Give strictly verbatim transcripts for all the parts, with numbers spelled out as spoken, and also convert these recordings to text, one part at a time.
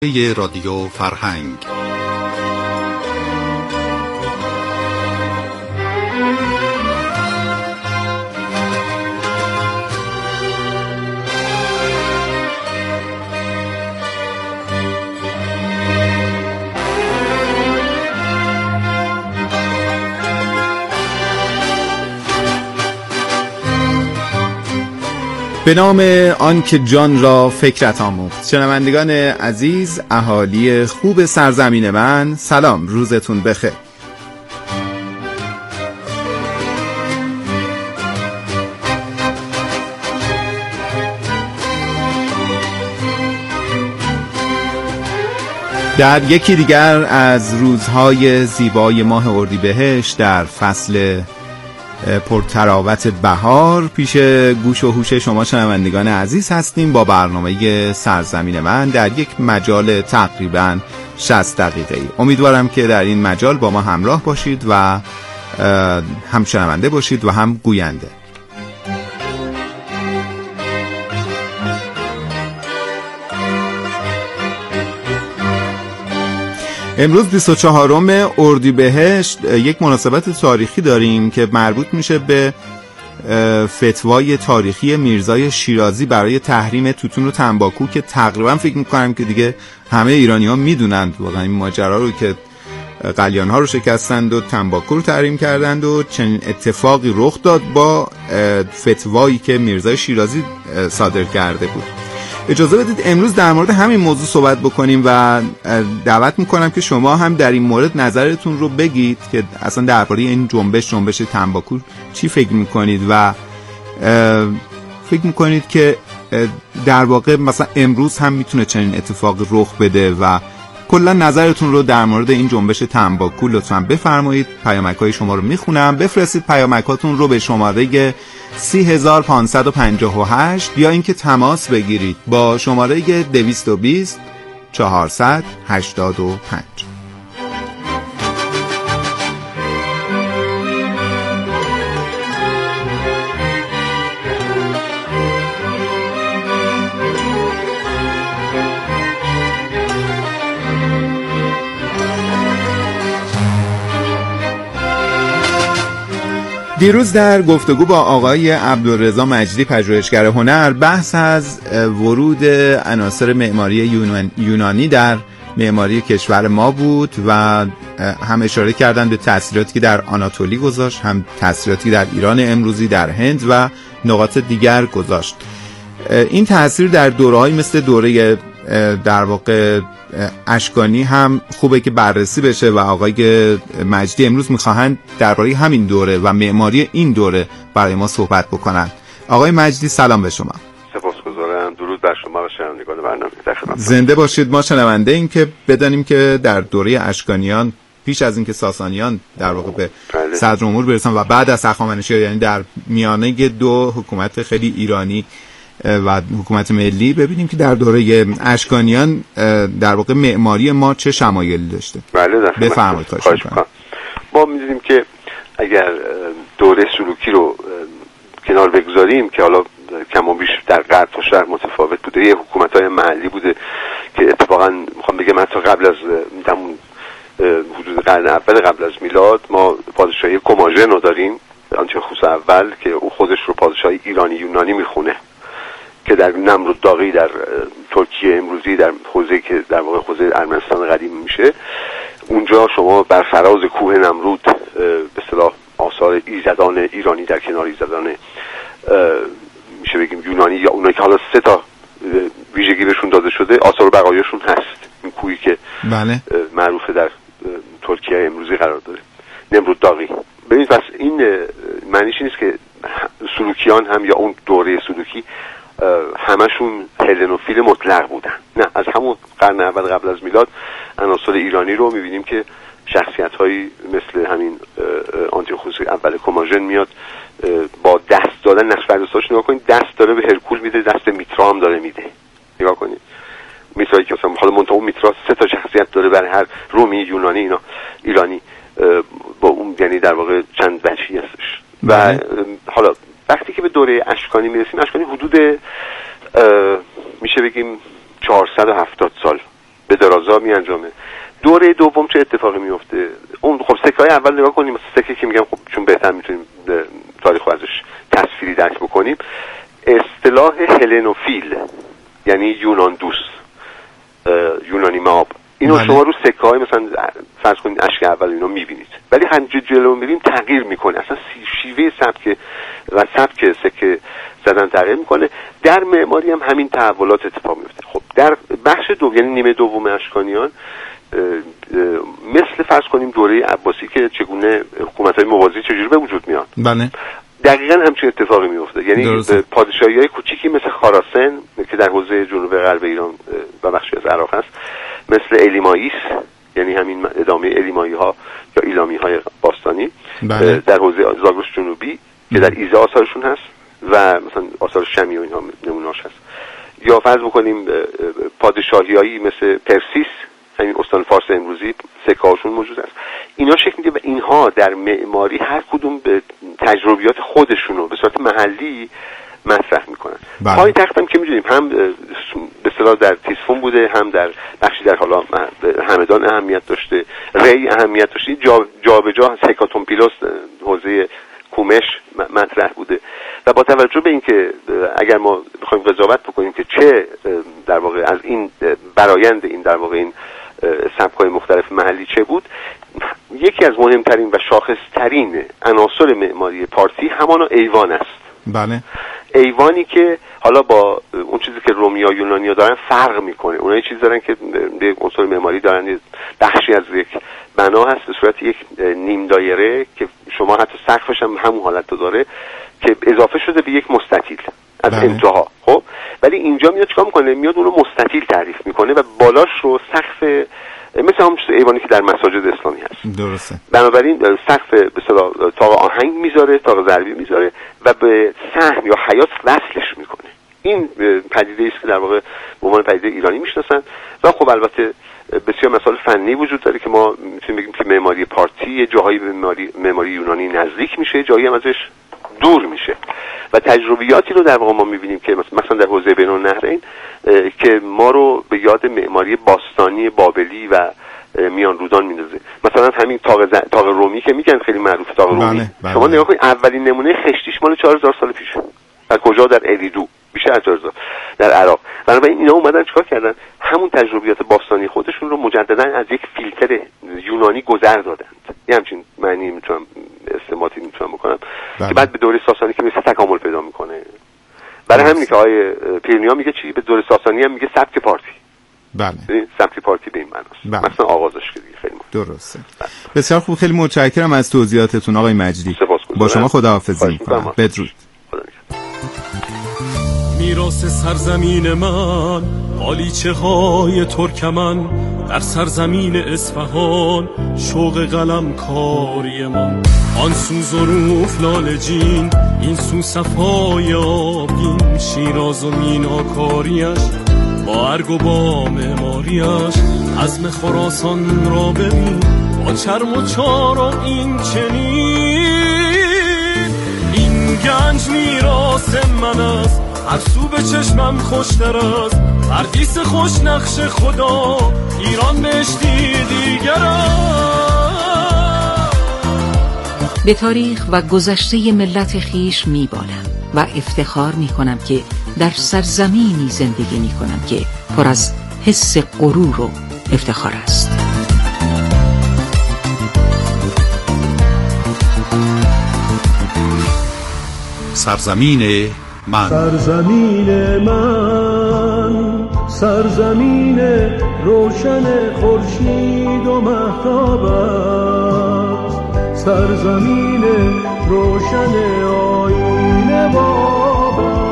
رادیو فرهنگ. به نام آن که جان را فکرت آموخت. شنوندگان عزیز، اهالی خوب سرزمین من، سلام، روزتون بخیر. در یکی دیگر از روزهای زیبای ماه اردیبهشت در فصل پرتراوت بهار پیش گوش و هوش شما شنوندگان عزیز هستیم با برنامه سرزمین من در یک مجال تقریباً شصت دقیقه‌ای. امیدوارم که در این مجال با ما همراه باشید و هم شنونده باشید و هم گوینده. امروز بیست و چهارم اردیبهشت یک مناسبت تاریخی داریم که مربوط میشه به فتوای تاریخی میرزای شیرازی برای تحریم توتون و تنباکو که تقریبا فکر میکنم که دیگه همه ایرانی ها میدونند واقعا این ماجرا رو که قلیان ها رو شکستند و تنباکو رو تحریم کردند و چنین اتفاقی رخ داد با فتوایی که میرزای شیرازی صادر کرده بود. اجازه بدید امروز در مورد همین موضوع صحبت بکنیم و دعوت میکنم که شما هم در این مورد نظرتون رو بگید که اصلا درباره این جنبش جنبش تنباکو چی فکر میکنید و فکر میکنید که در واقع مثلا امروز هم میتونه چنین اتفاقی رخ بده و کلا نظرتون رو در مورد این جنبش تنباکو لطفاً بفرمایید. پیامک‌های شما رو میخونم، بفرستید پیامک‌هاتون رو به شماره سی هزار پانصد و پنجاه و هشت یا اینکه تماس بگیرید با شماره دویست و بیست چهارصد هشتاد و پنج. دیروز در گفتگو با آقای عبدالرضا مجدی پژوهشگر هنر بحث از ورود عناصر معماری یونانی در معماری کشور ما بود و هم اشاره کردن به تأثیراتی که در آناتولی گذاشت، هم تأثیراتی در ایران امروزی، در هند و نقاط دیگر گذاشت. این تأثیر در دوره‌های مثل دوره در واقع اشکانی هم خوبه که بررسی بشه و آقای مجدی امروز میخواهند درباره همین دوره و معماری این دوره برای ما صحبت بکنن. آقای مجدی سلام به شما. سپاسگزارم. درود بر شما و شنوندگان برنامه. زنده باشید. ما شنونده ایم که بدانیم که در دوره اشکانیان پیش از اینکه ساسانیان در واقع به صدر امور برسن و بعد از هخامنشیان، یعنی در میانه دو حکومت خیلی ایرانی و حکومت ملی، ببینیم که در دوره اشکانیان در واقع معماری ما چه شمایلی داشته. بله بفرمایید. خواهش می‌کنم. ما می‌دونیم که اگر دوره سلوکی رو کنار بگذاریم که حالا کم و بیش در غرب تا شرق متفاوت بوده، یه حکومت‌های محلی بوده که اتفاقا میخوام بگم حتی قبل از همون حدود قرن اول قبل از میلاد ما پادشاهی کوماژن رو داریم، آنتیوخوس اول، که او خودش رو پادشاهی ایرانی یونانی میخونه که در نمرودداغی در ترکیه امروزی در حوزه که در واقع حوزه ارمنستان قدیم میشه، اونجا شما بر فراز کوه نمرود به اصطلاح آثار ایزدان ایرانی در کنار ایزدان میشه بگیم یونانی یا اونایی که حالا سه تا ویژگی بهشون داده شده آثار بقایاشون هست. این کوهی که بله معروفه در ترکیه امروزی قرار داره، نمرودداغی. ببینید پس این معنیش نیست که سلوکیان هم یا اون دوره سلوکی همشون هلنوفیل مطلق بودن، نه. از همون قرن اول قبل از میلاد عناصر ایرانی رو میبینیم که شخصیت‌هایی مثل همین آنتیوخوس اول کوماژن میاد با دست دادن نقش برداشتاش نگاه کنید، دست داره به هرکول میده، دست میترا هم داره میده. نگاه کنید میترایی که مثلا حالا منتها میترا سه تا شخصیت داره برای هر رومی، یونانی، اینا ایرانی، با اون یعنی در واقع چند وجهی هستش. و حالا وقتی که به دوره اشکانی میرسیم، اشکانی حدود میشه بگیم چهارصد و هفتاد سال به اصطلاح میانجامه. دوره دوم چه اتفاقی میفته؟ اون خب سکه های اول نگاه کنیم، سکه که میگم خب چون بهتر میتونیم تاریخ ازش تصویری درک بکنیم، اصطلاح هلنوفیل یعنی یونان دوست، یونانی ماب، اینو شما رو سکه های مثلا فرض کنید اشک اول اینو میبینید، ولی همینجوری جلو میریم تغییر میکنه، اصلا شیوه سبک و سبک سکه زدن تغییر میکنه. در معماری هم همین تحولات اتفاق میفته. خب در بخش دو یعنی نیمه دوم اشکانیان مثل فرض کنیم دوره عباسی که چگونه حکومت‌های موازی چجوری به وجود میان، بله دقیقاً همچین اتفاقی میفته. یعنی پادشاهی‌های کوچیکی مثل خراسان که در حوزه جنوب غرب ایران و بخشی از عراق هست، مثل الیماییس یعنی همین ادامه الیمایی‌ها یا ایلامی‌های باستانی، بله. در حوزه زاگرس جنوبی که در ایزه آثارشون هست و مثلا آثار شمی و اینها نمونه‌اش هست، یا فرض بکنیم پادشاهی‌هایی مثل پرسیس، همین استان فارس امروزی سکه‌هاشون موجود است. اینا شکل میده و اینها در معماری هر کدوم به تجربیات خودشونو به صورت محلی مطرح میکنن. بله. پایتخت هم که میدونیم هم به اصطلاح در تیسفون بوده، هم در بخشی در حالا همدان اهمیت داشته، ری اهمیت داشته، جا جا به جا هکاتومپیلوس حوزه کومش مطرح بوده. و با توجه به اینکه اگر ما بخوایم قضاوت بکنیم که چه در واقع از این برآیند این در واقع این سبک‌های مختلف محلی چه بود، یکی از مهمترین و شاخصترین عناصر معماری پارسی همان ایوان است. بله. ایوانی که حالا با اون چیزی که رومیا یونانیا دارن فرق میکنه. اونها یه چیز دارن که یک عنصر معماری دارن، بخشی از یک بنا هست به صورت یک نیم دایره که شما حتی سقفش هم همون حالت رو داره که اضافه شده به یک مستطیل از بله. انتها. خب ولی اینجا میاد چیکار میکنه؟ میاد اون رو مستطیل تعریف میکنه و بالاش رو سقف مثل همون ایوانی که در مساجد اسلامی هست. درسته. بنابراین سقف به اصطلاح طاق آهنگ میذاره، طاق ضربی میذاره و به صحن یا حیاط وصلش میکنه. این پدیده است که در واقع به عنوان پدیده ایرانی میشناسن و خب البته بسیار مسائل فنی وجود داره که ما میتونیم بگیم که معماری پارسی جاهایی به معماری معماری یونانی نزدیک میشه، جایی هم ازش دور میشه و تجربیاتی رو در واقع ما میبینیم که مثلا در حوزه بین النهرین که ما رو به یاد معماری باستانی بابلی و میان رودان میندازه. مثلا همین طاق ز... طاق رومی که میگن خیلی معروف، طاق رومی بله، بله. شما نگاه کنید اولین نمونه خشتیش مال چهار هزار سال پیشه. از کجا؟ در اریدو، بیشتر از چهار هزار در عراق. بنابراین اینا اومدن چیکار کردن؟ همون تجربیات باستانی خودشون رو مجددا از یک فیلتر یونانی گذر دادند. یه همچین معنی میتونم استنباطی میتونم بکنم بله. که بعد به دوره ساسانی که مثل تکامل پیدا میکنه. برای همین که آقای پیرنیا میگه چی؟ به دوره ساسانی هم میگه سبک پارسی. بله. سبک پارسی به این معناست. بله. مثلا آغازش که دیگه خیلی مهم. درسته. بله. بسیار خوب، خیلی متشکرم از توضیحاتتون آقای مجدی. با شما خداحافظی میکنم. بدرود. میراث سرزمین من، قالیچه های ترکمن، در سرزمین اصفهان شوق قلم کاری من. آن سو ظروف لالجین، این سو صفای آبگین، شیراز و میناکاریش با ارگ و با معماریش. عزم خراسان را ببین با چرم و چارم این چنین. این گنج میراث من است، هر سو به چشمم خوشتر است. پردیس خوش نقش خدا، ایران بهشتی دیگر است. به تاریخ و گذشته ملت خیش میبالم و افتخار میکنم که در سرزمینی زندگی میکنم که پر از حس غرور و افتخار است. سرزمین من، سرزمین من، سرزمین روشن خورشید و مهتاب است. سرزمین روشن آیین باب است.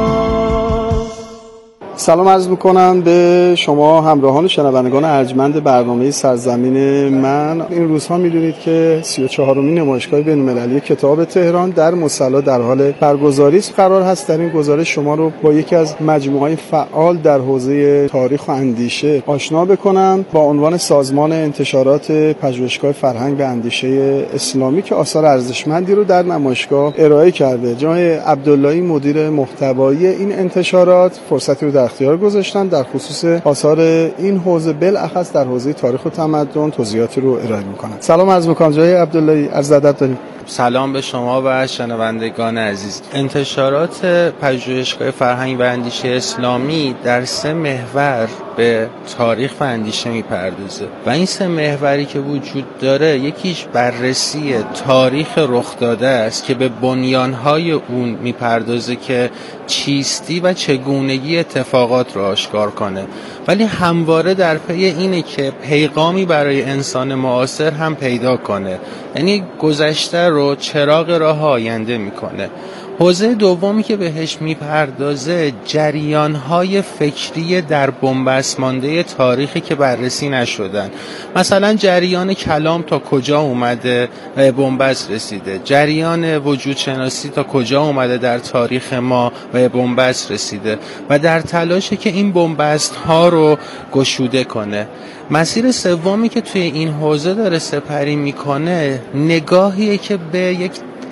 سلام عرض میکنم به شما همراهان و شنوندگان ارجمند برنامه سرزمین من. این روزها میدونید که سی و چهارمین نمایشگاه بین‌المللی کتاب تهران در مصلی در حال برگزاری است. قرار هست در این گزارش شما رو با یکی از مجموعه‌های فعال در حوزه تاریخ و اندیشه آشنا بکنم با عنوان سازمان انتشارات پژوهشگاه فرهنگ و اندیشه اسلامی که آثار ارزشمندی رو در نمایشگاه ارائه کرده. جناب عبداللهی مدیر محتوایی این انتشارات فرصتی رو در اختیار گذاشتن در خصوص آثار این حوزه، بالاخص در حوزه تاریخ و تمدن توضیحاتی رو ارائه میکنن. سلام عرض میکنم جناب عبداللهی، عرض ادب داریم. سلام به شما و شنوندگان عزیز. انتشارات پژوهشگاه فرهنگ و اندیشه اسلامی در سه محور به تاریخ و اندیشه میپردازه و این سه محوری که وجود داره، یکیش بررسی تاریخ رخ داده است که به بنیانهای اون میپردازه که چیستی و چگونگی اتفاقات رو آشکار کنه، ولی همواره در پی اینه که پیغامی برای انسان معاصر هم پیدا کنه، یعنی گذشته رو چراغ راه آینده میکنه. حوزه دومی که بهش میپردازه جریان‌های فکری در بنبست مانده تاریخی که بررسی نشدن، مثلا جریان کلام تا کجا اومده و بنبست رسیده، جریان وجود شناسی تا کجا اومده در تاریخ ما و بنبست رسیده و در تلاشه که این بنبست ها رو گشوده کنه. مسیر سومی که توی این حوزه داره سپری میکنه نگاهیه که به یک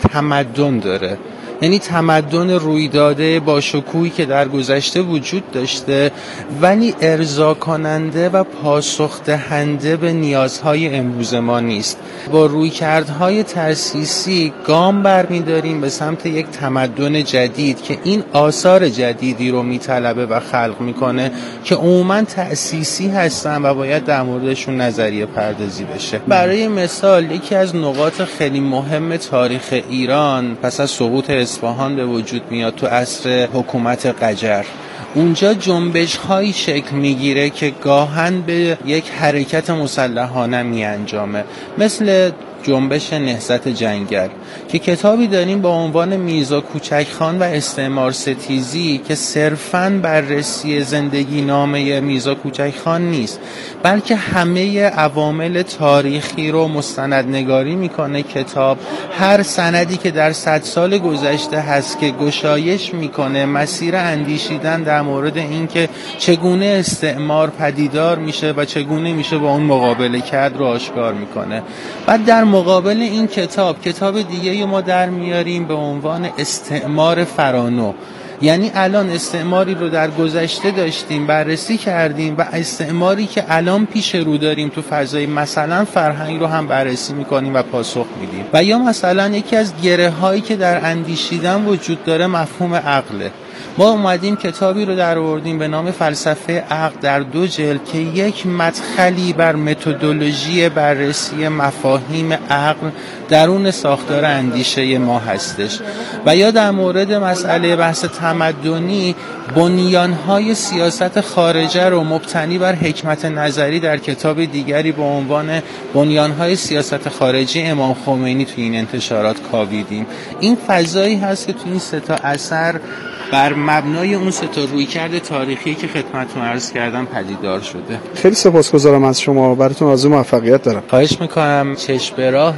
تمدن داره، یعنی تمدن رویداده با شکوهی که در گذشته وجود داشته ولی ارضا کننده و پاسخ دهنده به نیازهای امروز ما نیست. با رویکردهای تأسیسی گام برمی‌داریم به سمت یک تمدن جدید که این آثار جدیدی رو میطلبه و خلق میکنه که عموماً تأسیسی هستن و باید در موردشون نظریه پردازی بشه. برای مثال یکی از نقاط خیلی مهم تاریخ ایران پس از سقوط اصفهان به وجود میاد تو عصر حکومت قجر. اونجا جنبش هایی شکل میگیره که گاهن به یک حرکت مسلحانه می انجامه، مثل جنبش نهضت جنگل که کتابی داریم با عنوان میرزا کوچکخان و استعمار ستیزی که صرفاً بررسی زندگی نامه میرزا کوچکخان نیست، بلکه همه عوامل تاریخی رو مستندنگاری میکنه. کتاب هر سندی که در صد سال گذشته هست که گشایش میکنه مسیر اندیشیدن در مورد این که چگونه استعمار پدیدار میشه و چگونه میشه با اون مقابله کرد رو آشکار میکنه. بعد در مقابل این کتاب کتاب دیگه ما در میاریم به عنوان استعمار فرانو، یعنی الان استعماری رو در گذشته داشتیم بررسی کردیم و استعماری که الان پیش رو داریم تو فضای مثلا فرهنگ رو هم بررسی میکنیم و پاسخ میدیم. و یا مثلا یکی از گره هایی که در اندیشیدن وجود داره مفهوم عقله. ما اومدیم کتابی رو در آوردیم به نام فلسفه عقل در دو جلد که یک مدخلی بر متدولوژی بررسی مفاهیم عقل درون ساختار اندیشه ما هستش. و یا در مورد مسئله بحث تمدنی بنیانهای سیاست خارجه رو مبتنی بر حکمت نظری در کتاب دیگری به عنوان بنیانهای سیاست خارجی امام خمینی توی این انتشارات کاویدیم. این فضایی هست که توی این سه تا اثر بر مبنای اون سه تا رویکرد تاریخی که خدمتتون عرض کردم پدیدار شده. خیلی سپاسگزارم از شما، براتون آرزوی موفقیت دارم. خواهش میکنم. چشم به راه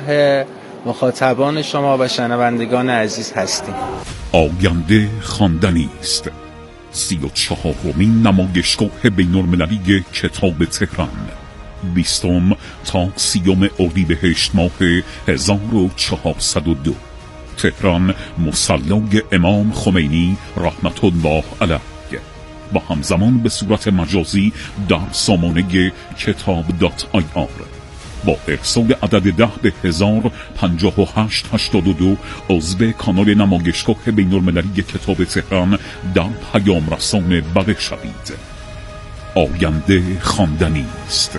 مخاطبان شما و شنوندگان عزیز هستیم. آینده خواندنی است. سی و چهارمین نمایشگاه بین‌المللی کتاب تهران، بیستم تا سیوم اردیبهشت ماه هزار و چهارصد و دو، تهران، مصلی امام خمینی رحمت الله علیه، با همزمان به صورت مجازی در سامانه کتاب دات آی آر. با ارسال عدد ده به هزار پنجاه و هشت هشتاد و دو عضو کانال نمایشگاه بین‌المللی کتاب تهران در پیام رسان بله شوید. آینده خواندنی است.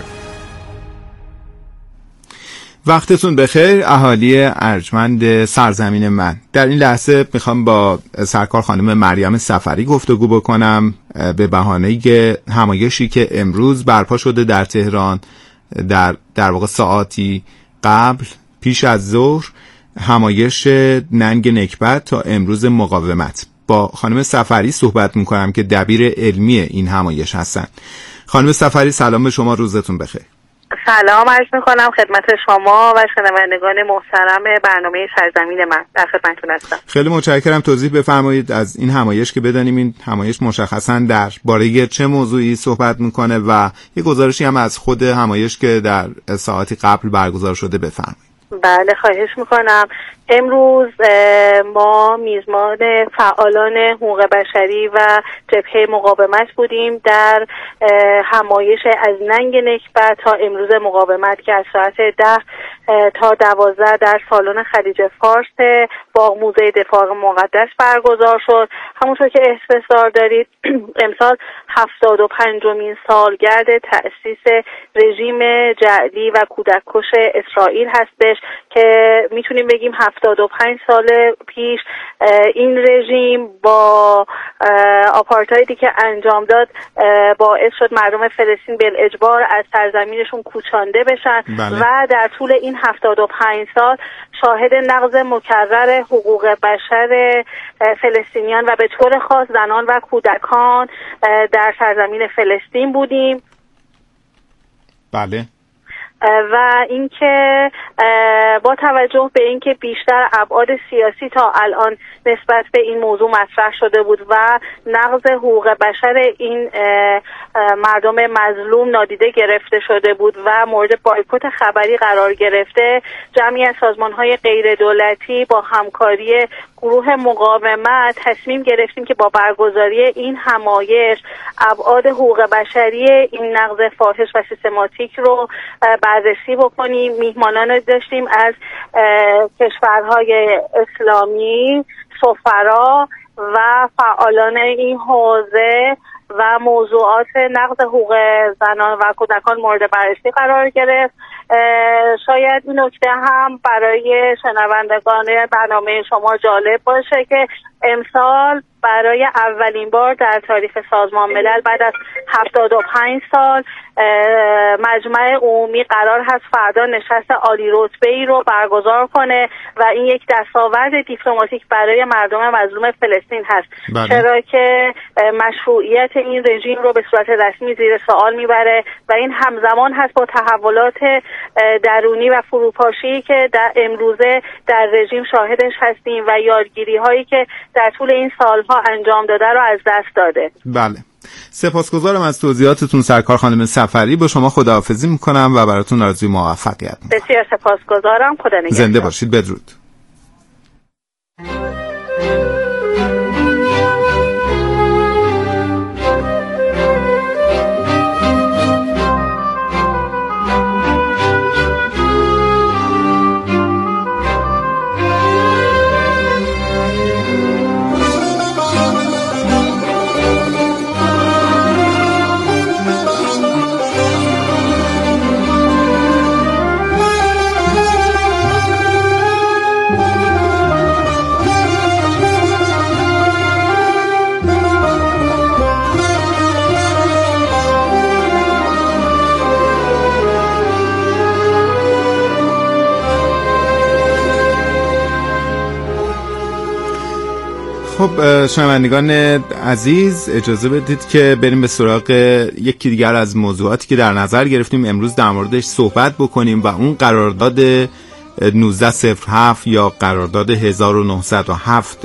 وقتتون بخیر اهالی ارجمند سرزمین من. در این لحظه میخوام با سرکار خانم مریم سفری گفتگو بکنم به بهانه همایشی که امروز برپا شده در تهران، در در واقع ساعاتی قبل پیش از ظهر، همایش ننگ نکبت تا امروز مقاومت. با خانم سفری صحبت میکنم که دبیر علمی این همایش هستن. خانم سفری سلام به شما، روزتون بخیر. سلام عرض میکنم خدمت شما و شنوندگان محترم برنامه سرزمین من، در خدمتتون هستم. خیلی متشکرم. توضیح بفرمایید از این همایش که بدانیم این همایش مشخصا در باره چه موضوعی صحبت میکنه و یه گزارشی هم از خود همایش که در ساعتی قبل برگزار شده بفرمایید. بله خواهش میکنم. امروز ما میزبان فعالان حقوق بشری و جبهه مقاومت بودیم در همایش از ننگ نکبت تا امروز مقاومت که از ساعت ده تا دوازده در سالن خلیج فارس باغ موزه دفاع مقدس برگزار شد. همونطور که احساس دارید امسال هفتاد و پنجمین سالگرد تأسیس رژیم جعلی و کودککش اسرائیل هستش که میتونیم بگیم هفتاد و پنج سال پیش این رژیم با آپارتایدی که انجام داد باعث شد مردم فلسطین بالاجبار از سرزمینشون کوچانده بشن. بله. و در طول این هفتاد و پنج سال شاهد نقض مکرر حقوق بشر فلسطینیان و به طور خاص زنان و کودکان در سرزمین فلسطین بودیم. بله. و اینکه با توجه به اینکه بیشتر ابعاد سیاسی تا الان نسبت به این موضوع مطرح شده بود و نقض حقوق بشر این مردم مظلوم نادیده گرفته شده بود و مورد بایکوت خبری قرار گرفته، جمعی از سازمان‌های غیر دولتی با همکاری گروه مقاومت تصمیم گرفتیم که با برگزاری این همایش ابعاد حقوق بشری این نقض فاحش و سیستماتیک رو بررسی بکنیم. میهمانان داشتیم از کشورهای اسلامی، سفرا و فعالان این حوزه و موضوعات نقض حقوق زنان و کودکان مورد بررسی قرار گرفت. شاید این نکته هم برای شنوندگان برنامه شما جالب باشه که امسال برای اولین بار در تاریخ سازمان ملل بعد از هفتاد و پنج سال مجمع عمومی قرار هست فردا نشست عالی رتبه‌ای رو برگزار کنه و این یک دستاورد دیپلماتیک برای مردم مظلوم فلسطین هست. بله. چرا که مشروعیت این رژیم رو به صورت رسمی زیر سوال میبره و این همزمان هست با تحولات درونی و فروپاشی که در امروزه در رژیم شاهدش هستیم و یادگیری هایی که در طول این سالها انجام داده رو از دست داده. بله. سپاسگزارم از توضیحاتتون سرکار خانم صفری. با شما خداحافظی میکنم و براتون آرزوی موفقیت میکنم. بسیار سپاسگزارم. خدا نگهدار. زنده باشید. بدرود. خب شنوندگان عزیز، اجازه بدید که بریم به سراغ یکی دیگر از موضوعاتی که در نظر گرفتیم امروز در موردش صحبت بکنیم و اون قرارداد نوزده صفر هفت یا قرارداد هزار و نهصد و هفت.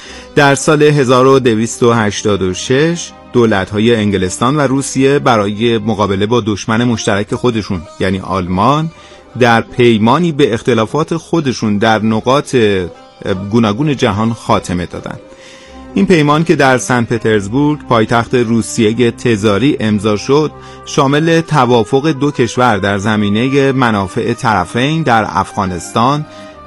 در سال هزار و دویست و هشتاد و شش دولت‌های انگلستان و روسیه برای مقابله با دشمن مشترک خودشون یعنی آلمان در پیمانی به اختلافات خودشون در نقاط گوناگون جهان خاتمه دادند. این پیمان که در سن پترزبورگ پایتخت روسیه تزاری امضا شد شامل توافق دو کشور در زمینه منافع طرفین در افغانستان،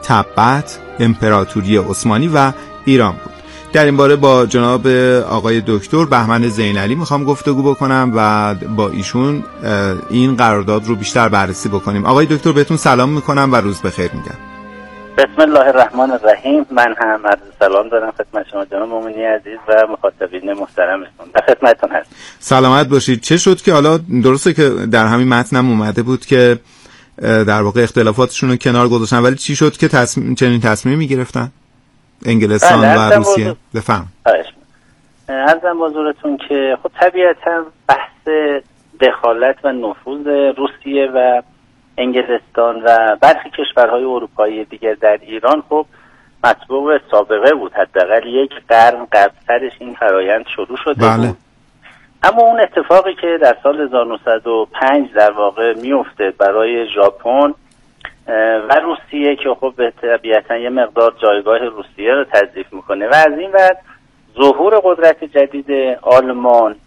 تبت، امپراتوری عثمانی و ایران بود. در این باره با جناب آقای دکتر بهمن زینعلی میخوام گفتگو بکنم و با ایشون این قرارداد رو بیشتر بررسی بکنیم. آقای دکتر بهتون سلام میکنم و روز بخیر میگم. بسم الله الرحمن الرحیم. من هم عرض سلام دارم خدمت شما جناب مومنی عزیز و مخاطبین محترمتون. در خدمتتون هستم. سلامت باشید. چه شد که حالا درسته که در همین متنم اومده بود که در واقع اختلافاتشون رو کنار گذاشتن، ولی چی شد که تصمیم چنین تصمیمی گرفتن انگلستان و روسیه؟ بفهم. عرضم حضورتون که خب طبیعتا بحث دخالت و نفوذ روسیه و انگلستان و برخی کشورهای اروپایی دیگر در ایران خب مطبوع سابقه بود. حداقل یک قرن قبل‌ترش این فرایند شروع شده بله. بود. اما اون اتفاقی که در سال هزار و نهصد و پنج در واقع میفته برای ژاپن و روسیه که خب به طبیعتا یه مقدار جایگاه روسیه رو تضعیف میکنه و از این بعد ظهور قدرت جدید آلمان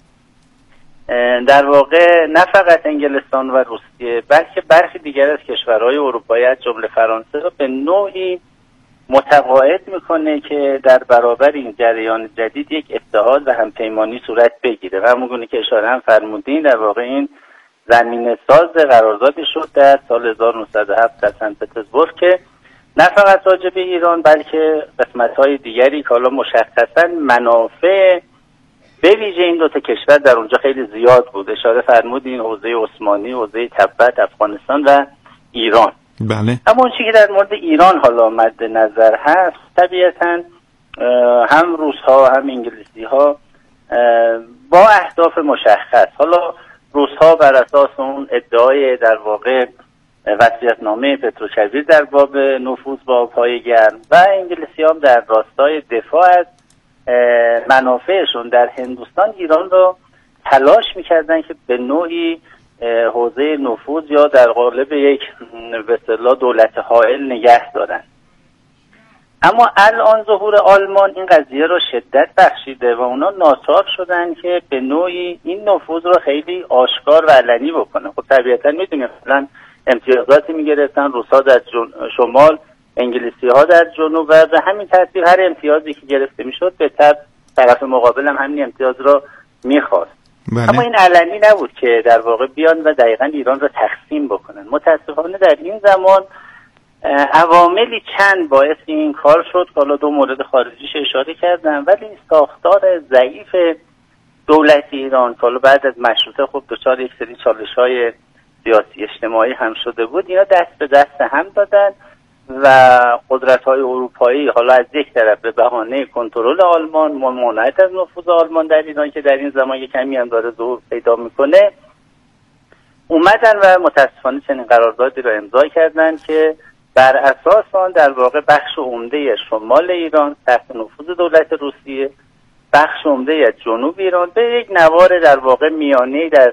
در واقع نه فقط انگلستان و روسیه بلکه برخی دیگر از کشورهای اروپایی از جمله فرانسه رو به نوعی متقاعد میکنه که در برابر این جریان جدید یک اتحاد و همپیمانی صورت بگیره و همونگونه که اشاره هم فرمودین در واقع این زمینه ساز قراردادی شد در سال هزار و نهصد و هفت در سن پترزبورگ که نه فقط راجع به ایران بلکه قسمت‌های دیگری که حالا مشخصاً منافع به ویژه این دو تا کشور در اونجا خیلی زیاد بود. اشاره فرمودین حوزه عثمانی، حوزه تبت، افغانستان و ایران. بله. اما اون چیزی که در مورد ایران حالا مد نظر هست طبیعتاً هم روس‌ها هم انگلیسی‌ها با اهداف مشخص، حالا روس‌ها بر اساس اون ادعای در واقع وصیت‌نامه پتروشویل در باب نفوذ با پای گرم و انگلیسی‌ها هم در راستای دفاع از منافعشون در هندوستان ایران رو تلاش می‌کردن که به نوعی حوزه نفوذ یا در قالب یک به اصطلاح دولت حائل نگه دارن. اما الان ظهور آلمان این قضیه رو شدت بخشیده و اونا ناچار شدن که به نوعی این نفوذ رو خیلی آشکار و علنی بکنن. خب طبیعتا میدونیم مثلا امتیازاتی میگرفتن روس‌ها در شمال، انگلیسی‌ها در جنوب و به همین ترتیب هر امتیازی که گرفته میشد به طرف طرف مقابل هم همین امتیاز رو میخواست. بله. اما این علنی نبود که در واقع بیان و دقیقاً ایران رو تقسیم بکنن. متاسفانه در این زمان عواملی چند باعث این کار شد که حالا دو مورد خارجیش اشاره کردم، ولی ساختار ضعیف دولت ایران که حالا بعد از مشروطه خب دچار یک سری چالش‌های سیاسی اجتماعی هم شده بود، اینا دست به دست هم دادن و قدرت‌های اروپایی حالا از یک طرف به بهانه کنترل آلمان، ممانعت از نفوذ آلمان در ایران که در این زمان یک کمی هم داره ظهور پیدا میکنه، اومدن و متاسفانه چنین قراردادی رو امضا کردن که بر اساس آن در واقع بخش عمده شمال ایران تحت نفوذ دولت روسیه، بخش عمده از جنوب ایران به یک نوار در واقع میانه‌ای در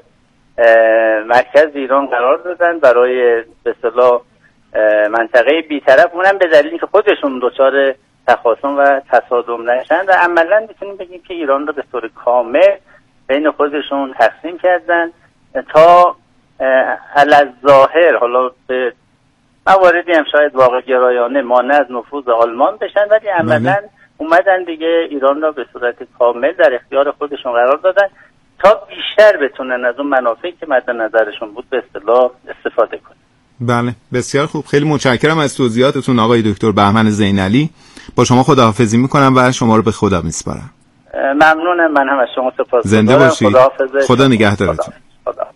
مرکز ایران قرار دادن برای به اصطلاح منطقه بی‌طرف، اونم به دلیلی که خودشون دچار تخاصم و تصادم نشن و عملاً میتونیم بگیم که ایران رو به طور کامل بین خودشون تقسیم کردن تا علی‌الظاهر حالا به مواردی هم شاید واقع گرایانه مانع از نفوذ آلمان بشن، ولی عملاً اومدن دیگه ایران را به صورت کامل در اختیار خودشون قرار دادن تا بیشتر بتونن از اون منافعی که مد نظرشون بود به اصطلاح استفاده کنن. بله بسیار خوب، خیلی متشکرم از توضیحاتتون آقای دکتر بهمن زینعلی. با شما خداحافظی میکنم و شما رو به خدا میسپارم. ممنونم، من هم از شما سپاسگزارم. زنده باشید. خدا نگهدارتون. خدا.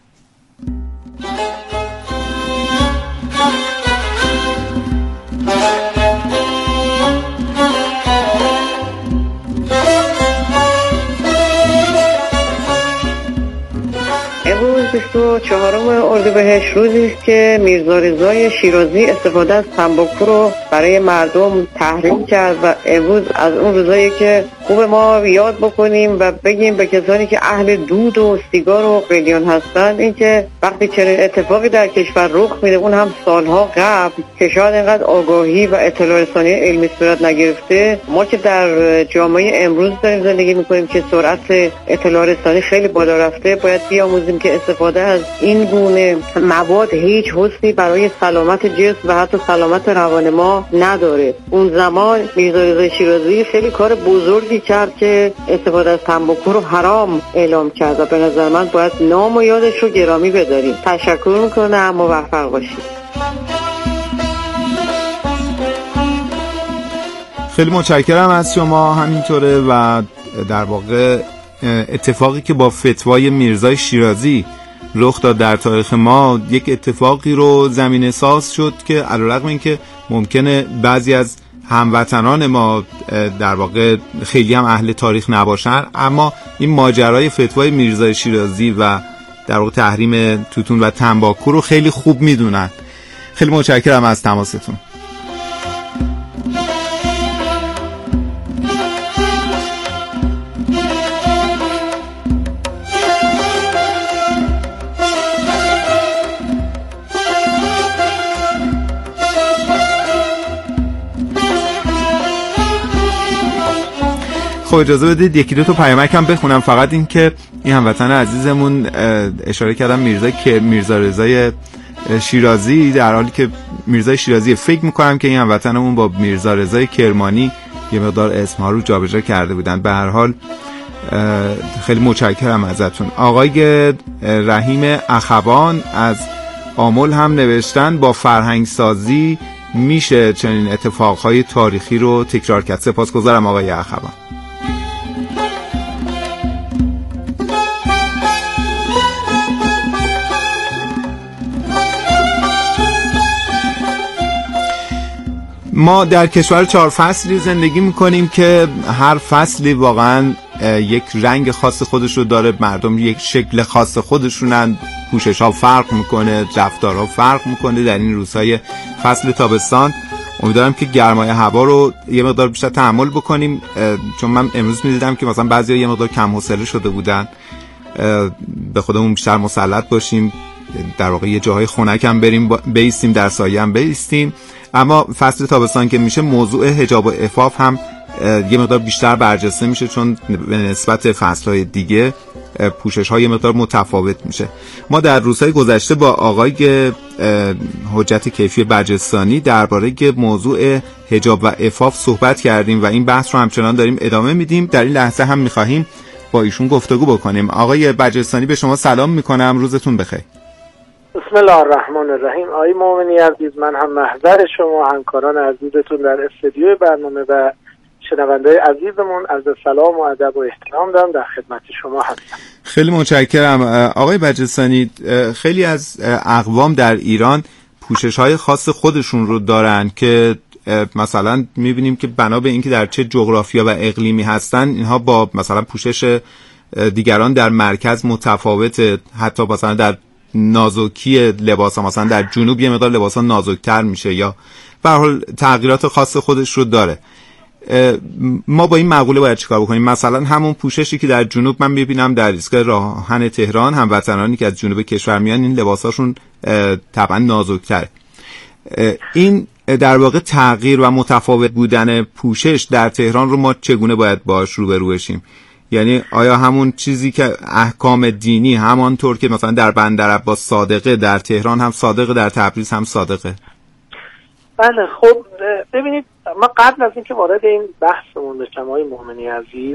بیست و چهارم اردیبهشت روزی است که میرزا رضای شیرازی استفاده از تنباکو رو برای مردم تحریم کرد و امروز از اون روزایی که خوب ما یاد بکنیم و بگیم به کسانی که اهل دود و سیگار و قلیان هستن اینکه وقتی چنین اتفاقی در کشور رخ میده اون هم سالها قبل که شاید اینقدر آگاهی و اطلاع رسانی علمی صورت نگرفته، ما که در جامعه امروز داریم زندگی میکنیم که سرعت اطلاع رسانی خیلی بالا رفته، باید بیاموزیم که استفاده از این گونه مواد هیچ حسنی برای سلامت جسم و حتی سلامت روان ما نداره. اون زمان میرزا رضای شیرازی خیلی کار بزرگی کرد که استفاده از تنباکو رو حرام اعلام کرد و به نظر من باید نام و یادش رو گرامی بداریم. تشکر میکنم، موفق باشید. خیلی متشکرم از شما. همینطوره و در واقع اتفاقی که با فتوای میرزای شیرازی رخ داد در تاریخ ما یک اتفاقی رو زمینه ساز شد که علیرغم اینکه ممکنه بعضی از هموطنان ما در واقع خیلی هم اهل تاریخ نباشن، اما این ماجرای فتوای میرزای شیرازی و در واقع تحریم توتون و تنباکو رو خیلی خوب میدونن. خیلی متشکرم از تماستون. خب اجازه بدید یکی دو تا پیامک هم بخونم. فقط این که این هموطن عزیزمون اشاره کردم میرزا که میرزا رضای شیرازی، در حالی که میرزا شیرازی فکر میکنم که این هموطنمون با میرزا رضای کرمانی یه مقدار اسمها رو جابجا کرده بودن. به هر حال خیلی متشکرم ازتون. آقای رحیم اخوان از آمل هم نوشتن با فرهنگ سازی میشه چنین اتفاقهای تاریخی رو تکرار کرد. سپاسگزارم آقای اخوان. ما در کشور چهار فصلی زندگی میکنیم که هر فصلی واقعا یک رنگ خاص خودش رو داره، مردم یک شکل خاص خودشونن، پوشش ها فرق میکنه، رفتارها فرق میکنه. در این روزهای فصل تابستان امیدوارم که گرمای هوا رو یه مقدار بیشتر تحمل بکنیم، چون من امروز میدیدم که مثلا بعضیا یه مقدار کم حوصله شده بودن. به خودمون بیشتر مسلط باشیم، در واقع یه جاهای خنک هم بریم بیستیم، در سایه هم بیستیم. اما فصل تابستان که میشه موضوع حجاب و عفاف هم یه مقدار بیشتر برجسته میشه، چون به نسبت فصلهای دیگه پوشش های مقدار متفاوت میشه. ما در روزهای گذشته با آقای حجت کیفی برجستانی درباره موضوع حجاب و عفاف صحبت کردیم و این بحث رو همچنان داریم ادامه میدیم. در این لحظه هم میخواهیم با ایشون گفتگو بکنیم. آقای برجستانی به شما سلام میکنم، روزتون بخیر. بسم الله الرحمن الرحیم. آقای مومنی عزیز، من هم محضر شما همکاران عزیزتون در استودیو برنامه و شنونده‌های عزیزمون عرض سلام و ادب و احترام دارم، در خدمت شما هستم. خیلی متشکرم آقای برجستانی. خیلی از اقوام در ایران پوشش‌های خاص خودشون رو دارن که مثلا می‌بینیم که بنا به اینکه در چه جغرافیا و اقلیمی هستن، اینها با مثلا پوشش دیگران در مرکز متفاوته، حتی مثلا در نازکی لباس ها، مثلا در جنوب یه مقدار لباس ها نازکتر میشه یا به هر حال تغییرات خاص خودش رو داره. ما با این مقوله باید چیکار بکنیم؟ مثلا همون پوششی که در جنوب من میبینم در ایستگاه راهن تهران، هموطنانی که از جنوب کشور میان این لباساشون طبعا نازکتره. این در واقع تغییر و متفاوت بودن پوشش در تهران رو ما چگونه باید باهاش روبرو بشیم؟ یعنی آیا همون چیزی که احکام دینی همانطور که مثلا در بندرعباس صادقه، در تهران هم صادقه، در تبریز هم صادقه؟ بله. خب ببینید، ما قبل از اینکه وارد این بحثمون بشم آقای مومنی عزیز،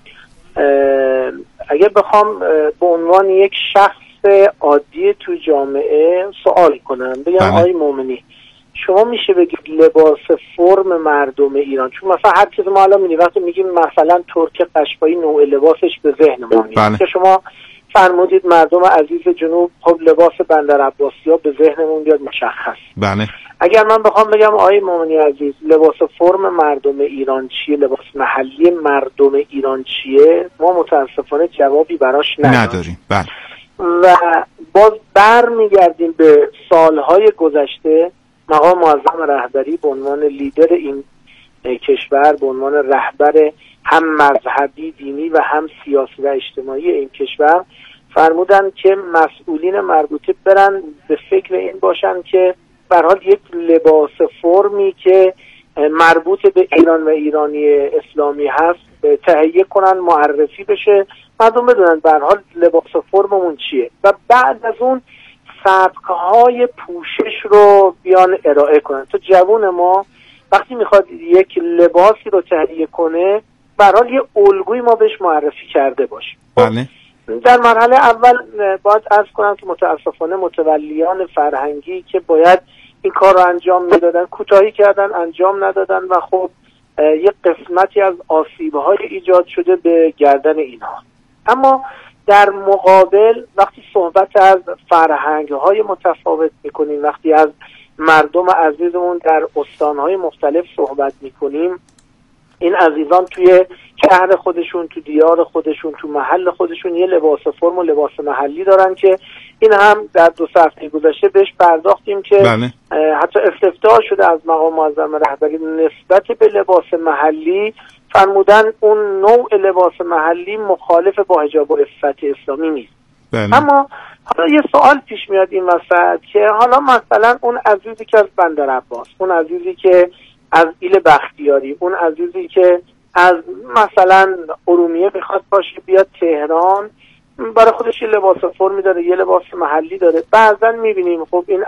اگر بخوام به عنوان یک شخص عادی تو جامعه سوال کنم، بگم آقای مومنی شما میشه بگید لباس فرم مردم ایران، چون مثلا هر چیز ما الان می‌بینیم وقتی میگیم مثلا ترک قشقایی نوع لباسش به ذهنمون میاد که شما فرمودید مردم عزیز جنوب، خب لباس بندرعباسی‌ها به ذهنمون بیاد مشخص. بله. اگر من بخوام بگم آقای مومنی عزیز لباس فرم مردم ایران چیه، لباس محلی مردم ایران چیه، ما متاسفانه جوابی براش نداریم. بله. و باز برمیگردیم به سالهای گذشته. مقام معظم رهبری به عنوان لیدر این کشور، به عنوان رهبر هم مذهبی دینی و هم سیاسی و اجتماعی این کشور فرمودن که مسئولین مربوطه برن به فکر این باشن که به هر حال یک لباس فرمی که مربوط به ایران و ایرانی اسلامی هست تهیه کنن، معرفی بشه، مردم بدونن به هر حال لباس فرممون چیه و بعد از اون سبک‌های پوشش رو بیان ارائه کنن. تو جوون ما وقتی میخواد یک لباسی رو تهیه کنه به هر حال یه الگویی ما بهش معرفی کرده باشیم. بله. در مرحله اول باید عرض کنم که متاسفانه متولیان فرهنگی که باید این کار رو انجام میدادن کوتاهی کردن، انجام ندادن و خب یک قسمتی از آسیب‌های ایجاد شده به گردن اینها. اما در مقابل وقتی صحبت از فرهنگ‌های متفاوت می‌کنیم، وقتی از مردم عزیزمون در استان‌های مختلف صحبت می‌کنیم، این عزیزان توی شهر خودشون، تو دیار خودشون، تو محل خودشون یه لباس فرم و لباس محلی دارن که این هم در دو سه هفته گذشته بهش پرداختیم که بله. حتی استفتاء شده از مقام معظم رهبری نسبت به لباس محلی، فرمودن اون نوع لباس محلی مخالف با حجاب و عفت اسلامی نیست. بله. اما حالا یه سوال پیش میاد این وسط که حالا مثلا اون عزیزی که از بندرعباس، اون عزیزی که از ایل بختیاری، اون عزیزی که از مثلا ارومیه بخواد باشه بیاد تهران، برای خودش یه لباس فرمی داره، یه لباس محلی داره. بعضا میبینیم خب این